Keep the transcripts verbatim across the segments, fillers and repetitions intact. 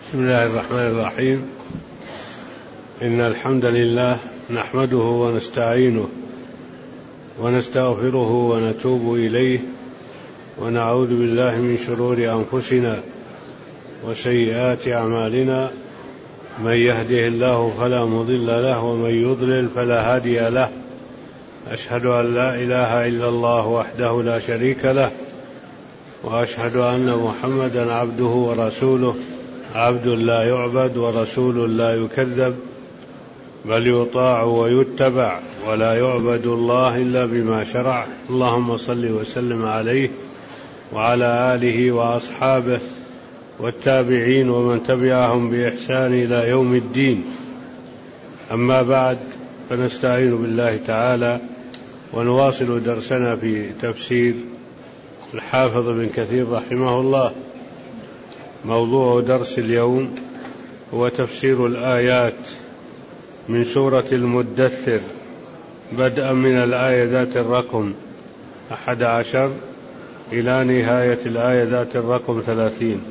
بسم الله الرحمن الرحيم. إن الحمد لله نحمده ونستعينه ونستغفره ونتوب إليه ونعوذ بالله من شرور أنفسنا وسيئات أعمالنا. من يهده الله فلا مضل له ومن يضلل فلا هادي له. أشهد أن لا إله إلا الله وحده لا شريك له، وأشهد أن محمدا عبده ورسوله، عبد لا يعبد ورسول لا يكذب، بل يطاع ويتبع، ولا يعبد الله إلا بما شرع. اللهم صل وسلم عليه وعلى آله وأصحابه والتابعين ومن تبعهم بإحسان إلى يوم الدين. أما بعد، فنستعين بالله تعالى ونواصل درسنا في تفسير الحافظ بن كثير رحمه الله. موضوع درس اليوم هو تفسير الآيات من سورة المدثر، بدءا من الآية ذات الرقم أحد عشر إلى نهاية الآية ذات الرقم ثلاثين.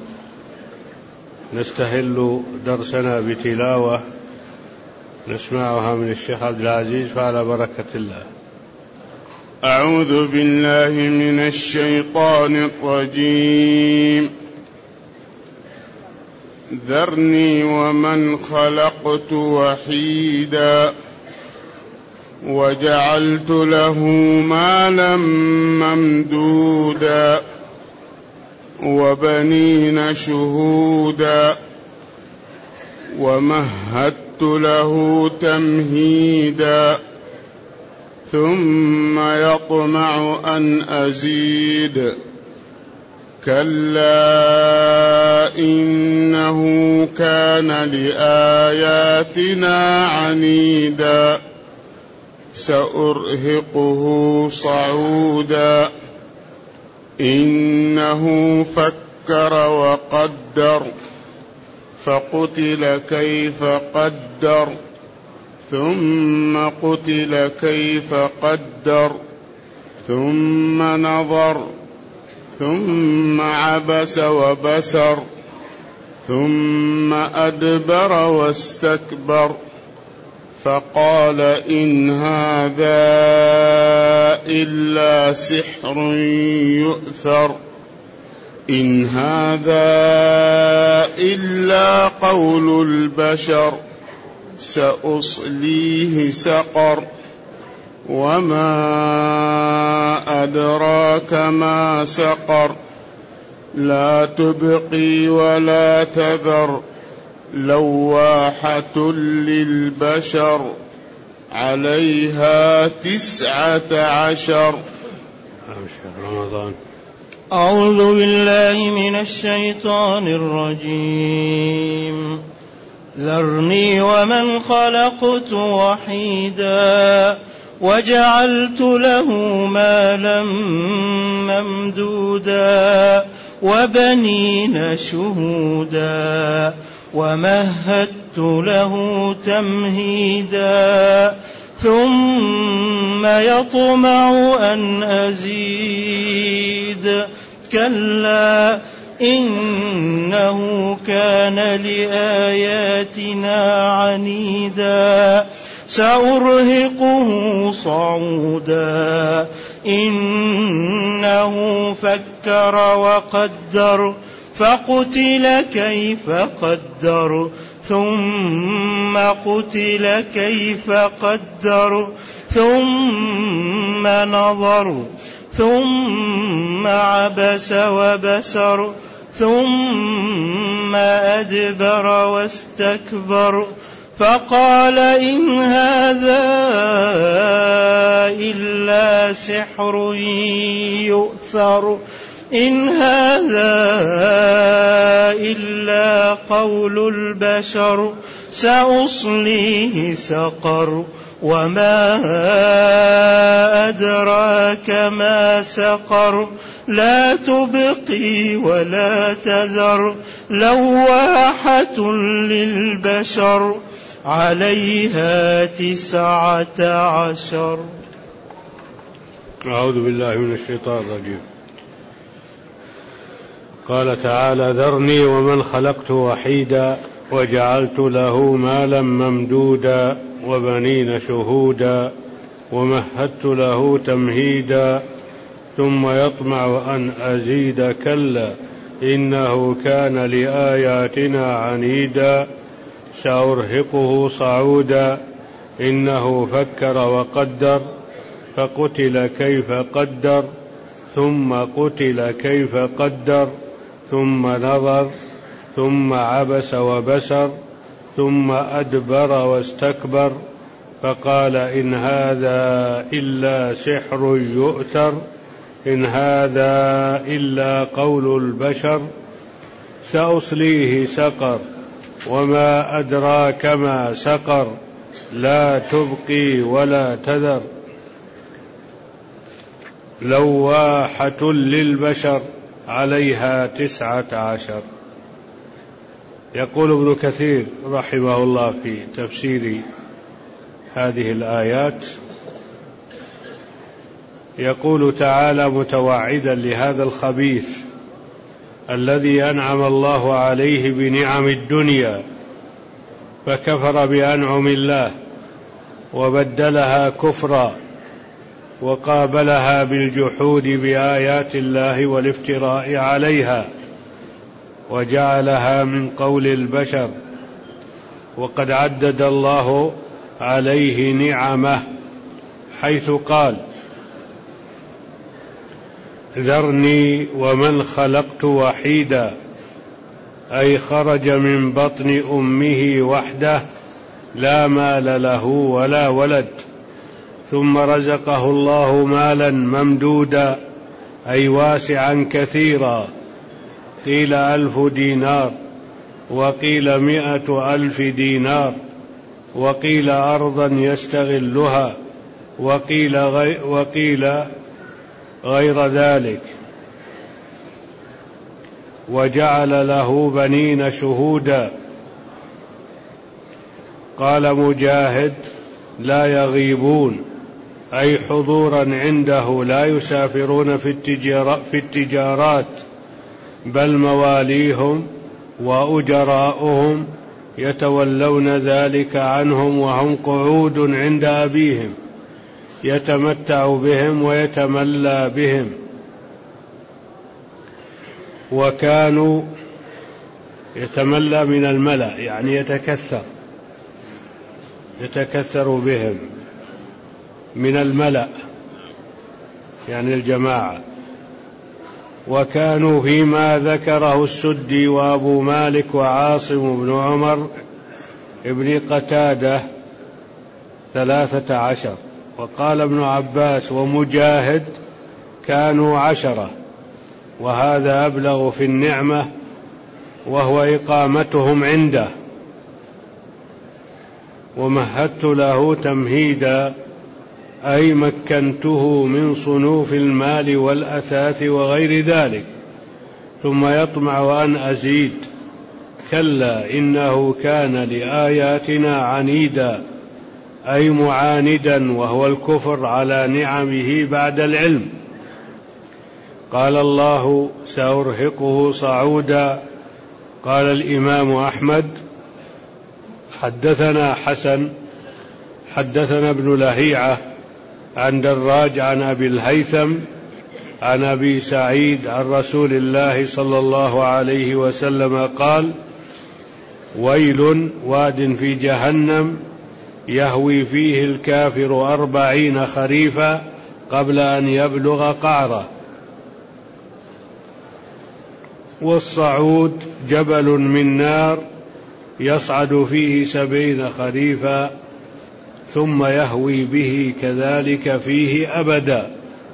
نستهل درسنا بتلاوة نسمعها من الشيخ عبد العزيز، فعلى بركة الله. أعوذ بالله من الشيطان الرجيم. ذرني ومن خلقت وحيدا وجعلت له مالا ممدودا وبنين شهودا ومهدت له تمهيدا ثم يطمع أن أزيد كلا إنه كان لآياتنا عنيدا سأرهقه صعودا إنه فكر وقدر فقتل كيف قدر ثم قتل كيف قدر ثم نظر ثم عبس وبسر ثم أدبر واستكبر فقال إن هذا إلا سحر يؤثر إن هذا إلا قول البشر سأصليه سقر وما أدراك ما سقر لا تبقي ولا تذر لواحة للبشر عليها تسعة عشر. رمضان. أعوذ بالله من الشيطان الرجيم. ذرني ومن خلقت وحيدا وجعلت له مالا ممدودا وبنين شهودا ومهدت له تمهيدا ثم يطمع أن أزيد كلا إنه كان لآياتنا عنيدا سأرهقه صعودا إنه فكر وقدر فقتل كيف قدر ثم قتل كيف قدر ثم نظر ثم عبس وبسر ثم أدبر واستكبر فقال إن هذا إلا سحر يؤثر إن هذا إلا قول البشر سأصليه سقر وما أدراك ما سقر لا تبقي ولا تذر لواحة للبشر عليها تسعة عشر. أعوذ بالله من الشيطان الرجيم. قال تعالى: ذرني ومن خلقت وحيدا وجعلت له مالا ممدودا وبنين شهودا ومهدت له تمهيدا ثم يطمع أن أزيد كلا إنه كان لآياتنا عنيدا سأرهقه صعودا إنه فكر وقدر فقتل كيف قدر ثم قتل كيف قدر ثم نظر ثم عبس وبسر ثم أدبر واستكبر فقال إن هذا إلا سحر يؤثر إن هذا إلا قول البشر سأصليه سقر وما أدراك ما سقر لا تبقي ولا تذر لواحة للبشر عليها تسعة عشر. يقول ابن كثير رحمه الله في تفسير هذه الآيات، يقول تعالى متوعدا لهذا الخبيث الذي أنعم الله عليه بنعم الدنيا فكفر بأنعم الله وبدلها كفرا وقابلها بالجحود بآيات الله والافتراء عليها وجعلها من قول البشر، وقد عدد الله عليه نعمه حيث قال: ذرني ومن خلقت وحيدا، أي خرج من بطن أمه وحده لا مال له ولا ولد، ثم رزقه الله مالا ممدودا أي واسعا كثيرا، قيل ألف دينار وقيل مئة ألف دينار وقيل أرضا يستغلها وقيل غير, وقيل غير ذلك، وجعل له بنين شهودا. قال مجاهد: لا يغيبون أي حضورا عنده، لا يسافرون في التجارات بل مواليهم وأجراؤهم يتولون ذلك عنهم وهم قعود عند أبيهم يتمتع بهم ويتملى بهم، وكانوا يتملى من الملأ يعني يتكثر يتكثر بهم من الملأ يعني الجماعة. وكانوا فيما ذكره السدي وأبو مالك وعاصم بن عمر ابن قتادة ثلاثة عشر، وقال ابن عباس ومجاهد كانوا عشرة، وهذا أبلغ في النعمة وهو إقامتهم عنده. ومهدت له تمهيدا أي مكنته من صنوف المال والأثاث وغير ذلك، ثم يطمع أن أزيد كلا إنه كان لآياتنا عنيدا أي معاندا، وهو الكفر على نعمه بعد العلم. قال الله: سأرهقه صعودا. قال الإمام أحمد: حدثنا حسن حدثنا ابن لهيعة عن دراج عن أبي الهيثم عن أبي سعيد عن رسول الله صلى الله عليه وسلم قال: ويل واد في جهنم يهوي فيه الكافر أربعين خريفا قبل أن يبلغ قعره. والصعود جبل من نار يصعد فيه سبعين خريفا ثم يهوي به كذلك فيه أبدا.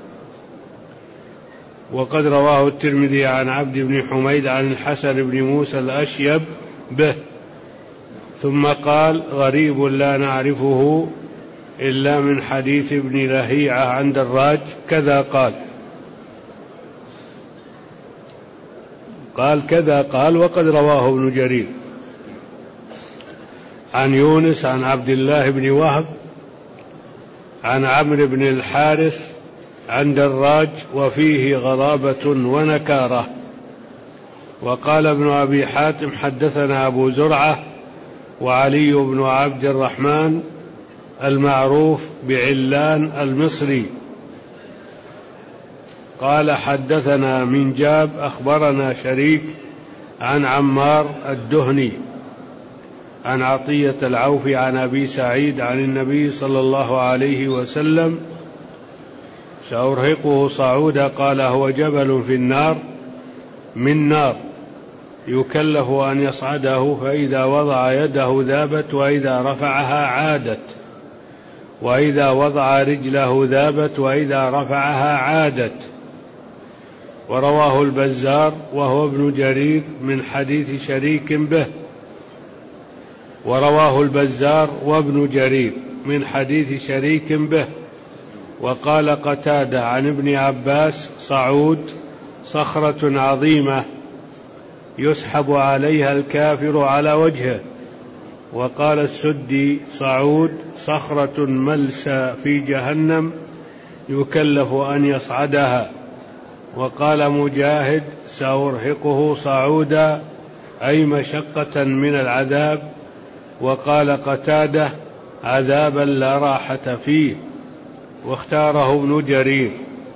وقد رواه الترمذي عن عبد بن حميد عن الحسن بن موسى الأشيب به، ثم قال: غريب لا نعرفه إلا من حديث ابن لهيعة عن دراج كذا قال قال كذا قال وقد رواه ابن جرير عن يونس عن عبد الله بن وهب عن عمرو بن الحارث عن دراج، وفيه غرابة ونكارة. وقال ابن أبي حاتم حدثنا أبو زرعة وعلي بن عبد الرحمن المعروف بعلان المصري قال حدثنا منجاب أخبرنا شريك عن عمار الدهني عن عطية العوفي عن أبي سعيد عن النبي صلى الله عليه وسلم: سأرهقه صعودا. قال: هو جبل في النار من نار يكلف أن يصعده، فإذا وضع يده ذابت، وإذا رفعها عادت، وإذا وضع رجله ذابت، وإذا رفعها عادت. ورواه البزار وهو ابن جرير من حديث شريك به. ورواه البزار وابن جرير من حديث شريك به. وقال قتادة عن ابن عباس: صعود صخرة عظيمة يسحب عليها الكافر على وجهه. وقال السدي: صعود صخرة ملسى في جهنم يكلف أن يصعدها. وقال مجاهد: سأرهقه صعودا، أي مشقة من العذاب. وقال قتادة: عذابا لا راحة فيه. واختاره ابن جرير.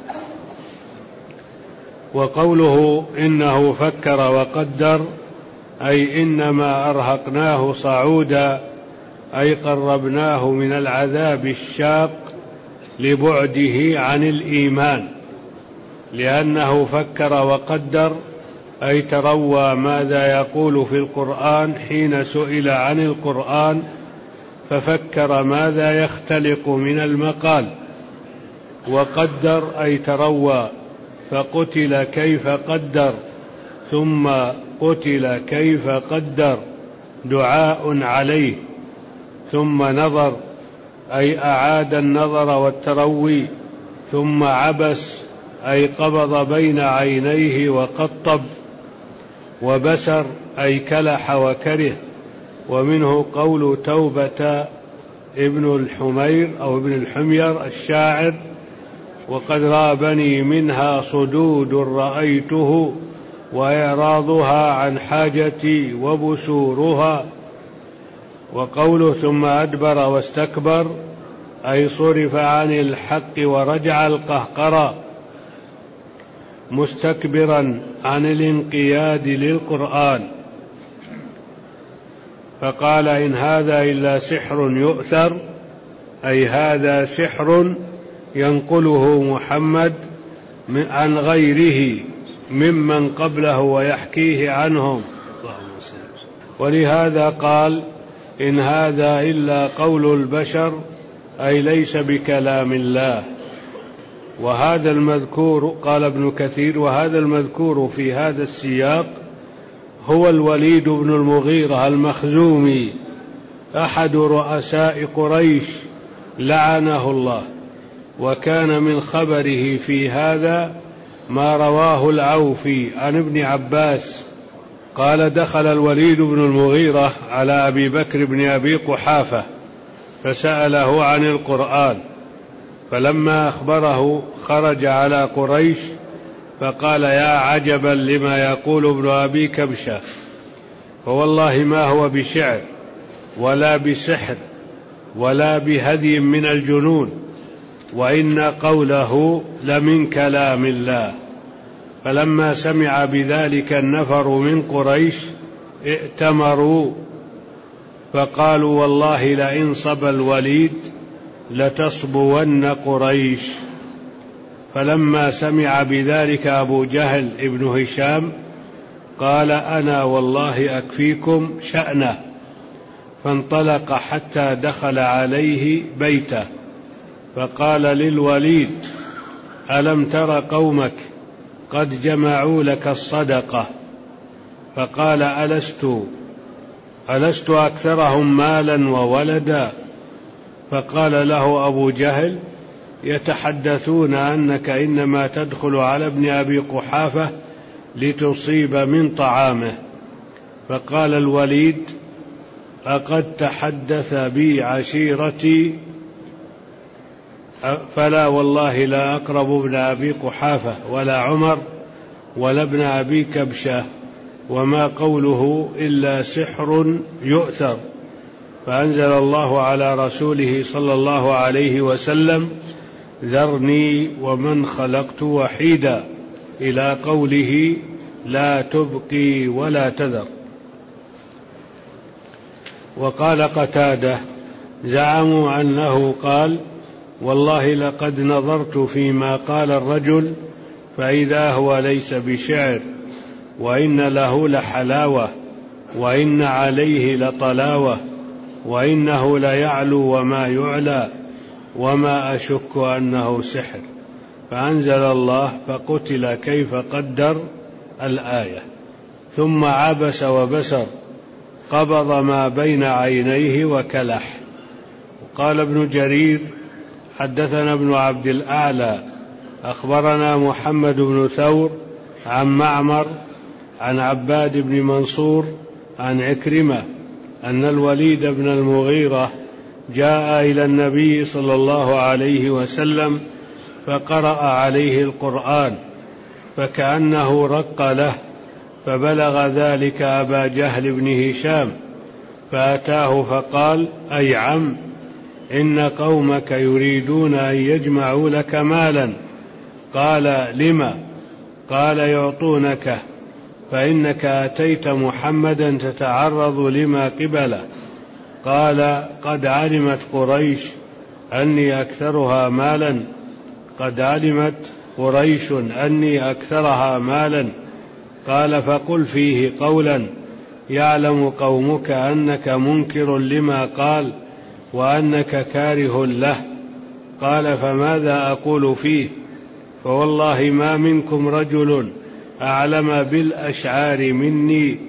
وقوله إنه فكر وقدر، أي إنما أرهقناه صعودا، أي قربناه من العذاب الشاق لبعده عن الإيمان، لأنه فكر وقدر، أي تروى ماذا يقول في القرآن حين سئل عن القرآن، ففكر ماذا يختلق من المقال. وقدر أي تروى، فقتل كيف قدر، ثم قتل كيف قدر، دعاء عليه. ثم نظر، أي أعاد النظر والتروي. ثم عبس، أي قبض بين عينيه وقطب. وبسر، أي كلح وكره. ومنه قول توبة ابن الحمير أو ابن الحمير الشاعر: وقد رابني منها صدود رأيته، وإعراضها عن حاجتي وبسورها. وقوله ثم أدبر واستكبر، أي صرف عن الحق ورجع القهقرى، مستكبرا عن الانقياد للقرآن. فقال: إن هذا إلا سحر يؤثر، أي هذا سحر ينقله محمد عن غيره ممن قبله ويحكيه عنهم. ولهذا قال: إن هذا إلا قول البشر، أي ليس بكلام الله. وهذا المذكور، قال ابن كثير: وهذا المذكور في هذا السياق هو الوليد بن المغيرة المخزومي، أحد رؤساء قريش لعنه الله. وكان من خبره في هذا ما رواه العوفي عن ابن عباس قال: دخل الوليد بن المغيرة على أبي بكر بن أبي قحافة فسأله عن القرآن، فلما أخبره خرج على قريش فقال: يا عجبا لما يقول ابن أبي كبشة، فوالله ما هو بشعر ولا بسحر ولا بهدي من الجنون، وإن قوله لمن كلام الله. فلما سمع بذلك النفر من قريش ائتمروا فقالوا: والله لئن صبى الوليد لتصبون قريش. فلما سمع بذلك أبو جهل ابن هشام قال: أنا والله أكفيكم شأنه. فانطلق حتى دخل عليه بيته فقال للوليد: ألم تر قومك قد جمعوا لك الصدقة؟ فقال: ألست ألست أكثرهم مالا وولدا؟ فقال له أبو جهل: يتحدثون أنك إنما تدخل على ابن أبي قحافة لتصيب من طعامه. فقال الوليد: أقد تحدث بي عشيرتي، فلا والله لا أقرب ابن أبي قحافة ولا عمر ولا ابن أبي كبشة وما قوله إلا سحر يؤثر. فأنزل الله على رسوله صلى الله عليه وسلم ذرني ومن خلقت وحيدا إلى قوله لا تبقي ولا تذر. وقال قتادة زعموا أنه قال والله لقد نظرت فيما قال الرجل فإذا هو ليس بشعر وإن له لحلاوة وإن عليه لطلاوة وإنه ليعلو وما يعلى وما أشك أنه سحر. فأنزل الله فقتل كيف قدر الآية. ثم عبس وبسر قبض ما بين عينيه وكلح. قال ابن جرير حدثنا ابن عبد الأعلى أخبرنا محمد بن ثور عن معمر عن عباد بن منصور عن عكرمة أن الوليد بن المغيرة جاء إلى النبي صلى الله عليه وسلم فقرأ عليه القرآن فكأنه رق له، فبلغ ذلك أبا جهل بن هشام فأتاه فقال أي عم إن قومك يريدون أن يجمعوا لك مالا. قال لما؟ قال يعطونك، فإنك أتيت محمدا تتعرض لما قبله. قال قد علمت قريش أني أكثرها مالا قد علمت قريش أني أكثرها مالا. قال فقل فيه قولا يعلم قومك أنك منكر لما قال وأنك كاره له. قال فماذا أقول فيه؟ فوالله ما منكم رجل أعلم بالأشعار مني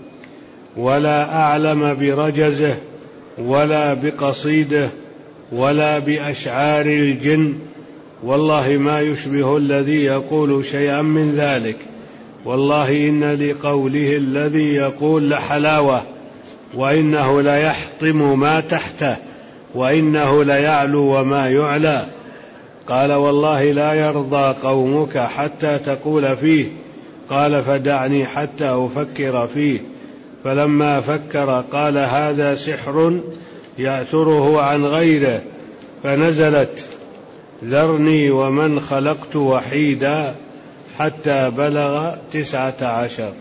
ولا أعلم برجزه ولا بقصيده ولا بأشعار الجن، والله ما يشبه الذي يقول شيئا من ذلك. والله إن لقوله الذي يقول لحلاوة وإنه ليحطم ما تحته وإنه ليعلو وما يعلى. قال والله لا يرضى قومك حتى تقول فيه. قال فدعني حتى أفكر فيه. فلما فكر قال هذا سحر يأثره عن غيره. فنزلت ذرني ومن خلقت وحيدا حتى بلغ تسعة عشر.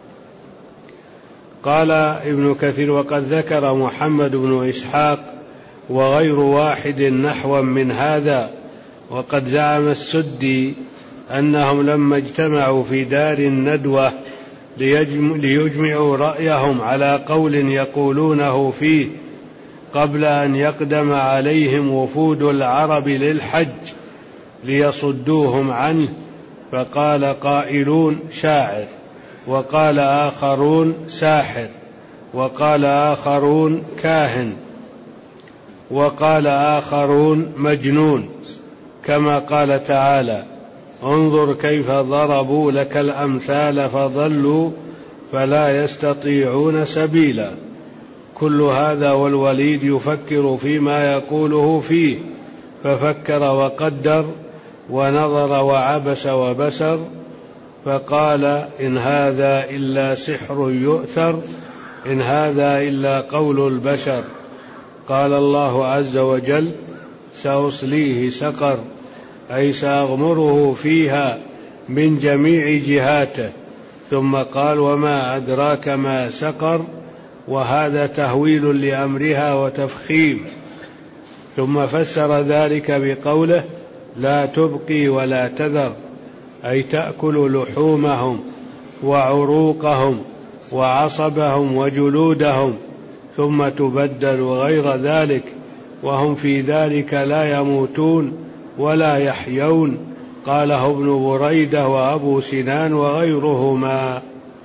قال ابن كثير وقد ذكر محمد بن إسحاق وغير واحد نحوا من هذا. وقد زعم السدي أنهم لما اجتمعوا في دار الندوة ليجمعوا رأيهم على قول يقولونه فيه قبل أن يقدم عليهم وفود العرب للحج ليصدوهم عنه، فقال قائلون شاعر، وقال آخرون ساحر، وقال آخرون كاهن، وقال آخرون مجنون، كما قال تعالى انظر كيف ضربوا لك الأمثال فضلوا فلا يستطيعون سبيلا. كل هذا والوليد يفكر فيما يقوله فيه، ففكر وقدر ونظر وعبس وبسر، فقال إن هذا إلا سحر يؤثر، إن هذا إلا قول البشر. قال الله عز وجل سأصليه سقر، أي سأغمره فيها من جميع جهاته. ثم قال وما أدراك ما سقر، وهذا تهويل لأمرها وتفخيم. ثم فسر ذلك بقوله لا تبقي ولا تذر، أي تأكل لحومهم وعروقهم وعصبهم وجلودهم ثم تبدل غير ذلك، وهم في ذلك لا يموتون ولا يحيون. قاله ابن بريدة وأبو سنان وغيرهما.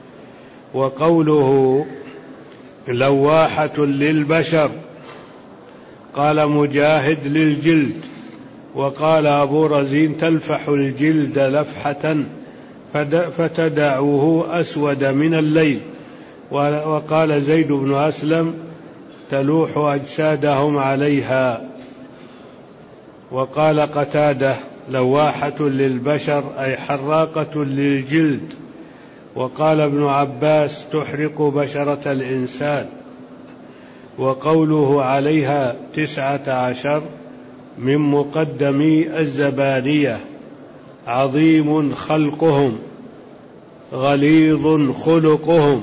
وقوله لواحة للبشر قال مجاهد للجلد، وقال أبو رزين تلفح الجلد لفحة فتدعوه أسود من الليل. وقال زيد بن أسلم تلوح أجسادهم عليها. وقال قتادة لواحة للبشر أي حراقة للجلد. وقال ابن عباس تحرق بشرة الإنسان. وقوله عليها تسعة عشر من مقدمي الزبانية، عظيم خلقهم غليظ خلقهم.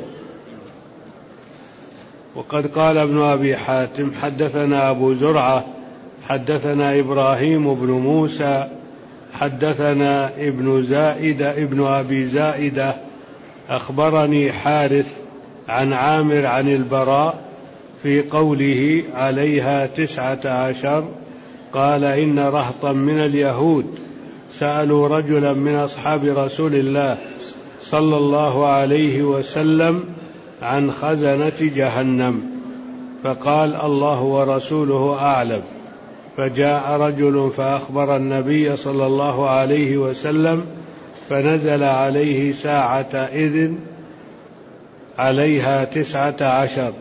وقد قال ابن أبي حاتم حدثنا أبو زرعة حدثنا إبراهيم بن موسى حدثنا ابن زائدة ابن أبي زائدة أخبرني حارث عن عامر عن البراء في قوله عليها تسعة عشر قال إن رهطا من اليهود سألوا رجلا من أصحاب رسول الله صلى الله عليه وسلم عن خزنة جهنم، فقال الله ورسوله أعلم. فجاء رجل فأخبر النبي صلى الله عليه وسلم، فنزل عليه ساعة إذن عليها تسعة عشر،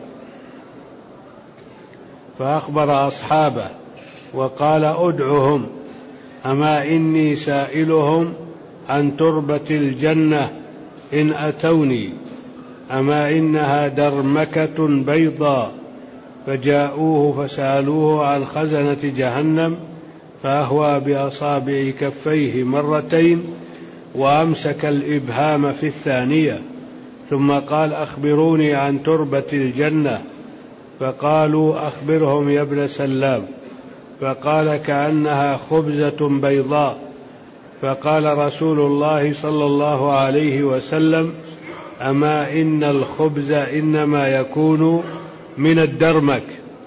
فأخبر أصحابه وقال أدعهم، أما إني سائلهم عن تربة الجنة إن أتوني، أما إنها درمكة بيضاء. فجاءوه فسألوه عن خزنة جهنم، فأهوى بأصابع كفيه مرتين وأمسك الإبهام في الثانية، ثم قال أخبروني عن تربة الجنة. فقالوا أخبرهم يا ابن سلام. فقال كأنها خبزة بيضاء. فقال رسول الله صلى الله عليه وسلم أما إن الخبز إنما يكون من الدرمك.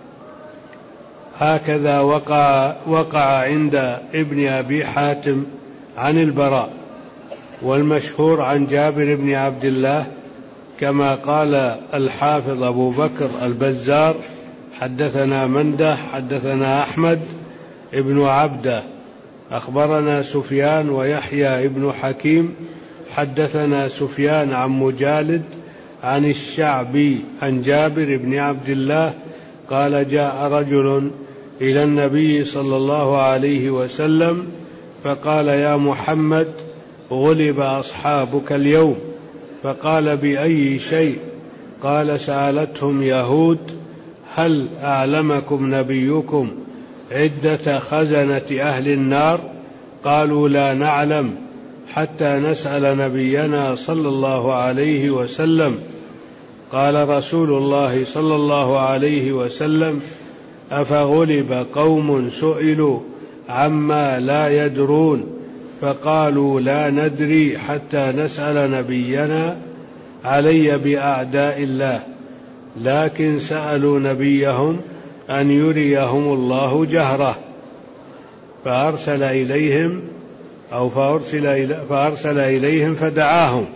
هكذا وقع, وقع عند ابن أبي حاتم عن البراء. والمشهور عن جابر بن عبد الله كما قال الحافظ أبو بكر البزار حدثنا منده حدثنا أحمد ابن عبده أخبرنا سفيان ويحيى ابن حكيم حدثنا سفيان عن مجالد عن الشعبي عن جابر بن عبد الله قال جاء رجل إلى النبي صلى الله عليه وسلم فقال يا محمد غلب أصحابك اليوم. فقال بأي شيء؟ قال سألتهم يهود هل أعلمكم نبيكم عدة خزنة أهل النار؟ قالوا لا نعلم حتى نسأل نبينا صلى الله عليه وسلم. قال رسول الله صلى الله عليه وسلم أفغلب قوم سئلوا عما لا يدرون فقالوا لا ندري حتى نسأل نبينا علي بأعداء الله، لكن سألوا نبيهم أن يريهم الله جهرة فأرسل إليهم أو فأرسل, فأرسل إليهم فدعاهم.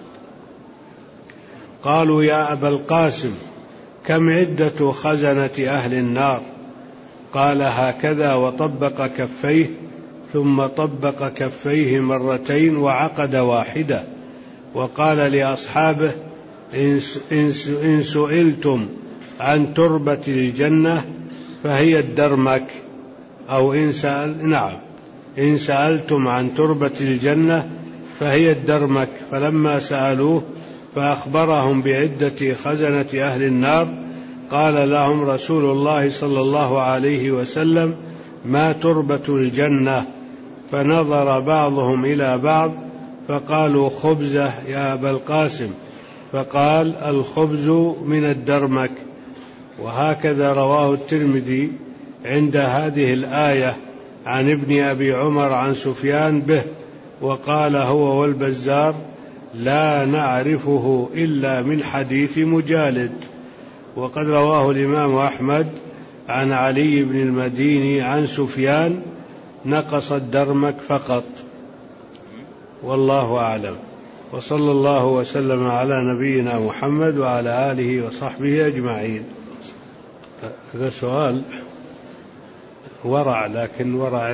قالوا يا أبا القاسم كم عدة خزنة أهل النار؟ قال هكذا وطبق كفيه ثم طبق كفيه مرتين وعقد واحدة، وقال لأصحابه إن سئلتم عن تربة الجنة فهي الدرمك، أو إن سأل نعم إن سألتم عن تربة الجنة فهي الدرمك. فلما سألوه فأخبرهم بعدة خزنة أهل النار قال لهم رسول الله صلى الله عليه وسلم ما تربة الجنة؟ فنظر بعضهم إلى بعض فقالوا خبزة يا أبا القاسم. فقال الخبز من الدرمك. وهكذا رواه الترمذي عند هذه الآية عن ابن أبي عمر عن سفيان به، وقال هو والبزار لا نعرفه إلا من حديث مجالد. وقد رواه الإمام أحمد عن علي بن المديني عن سفيان نقص الدرمك فقط، والله أعلم. وصلى الله وسلم على نبينا محمد وعلى آله وصحبه أجمعين. هذا سؤال ورع، لكن ورع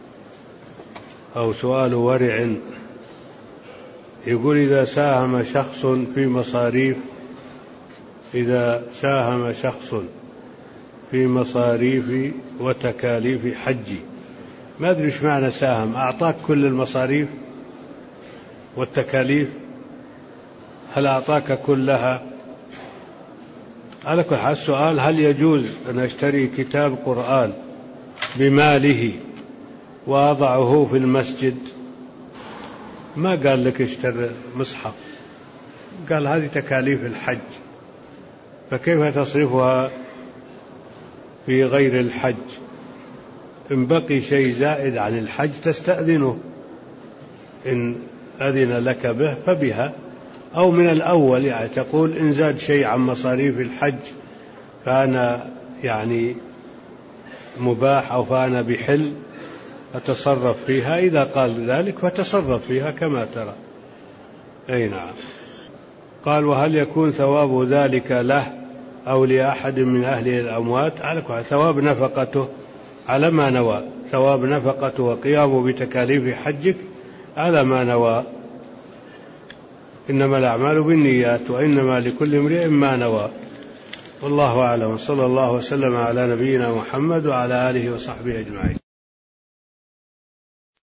أو سؤال ورع. يقول إذا ساهم شخص في مصاريف إذا ساهم شخص في مصاريف وتكاليف حجي، ما أدري إيش معنى ساهم، أعطاك كل المصاريف والتكاليف هل أعطاك كلها؟ على كل حال السؤال هل يجوز أن أشتري كتاب قرآن بماله وأضعه في المسجد؟ ما قال لك اشتري مصحف، قال هذه تكاليف الحج، فكيف تصرفها في غير الحج؟ إن بقي شيء زائد عن الحج تستأذنه، إن أذن لك به فبها، أو من الأول يعني تقول إن زاد شيء عن مصاريف الحج فأنا يعني مباح أو فأنا بحل أتصرف فيها. إذا قال ذلك فتصرف فيها كما ترى. أي نعم. قال وهل يكون ثواب ذلك له أو لأحد من أهله الأموات؟ على ثواب نفقته على ما نوى، ثواب نفقته وقيامه بتكاليف حجك على ما نوى. إنما الأعمال بالنيات وإنما لكل امرئ ما نوى. والله أعلم. صلى الله وسلم على نبينا محمد وعلى آله وصحبه أجمعين.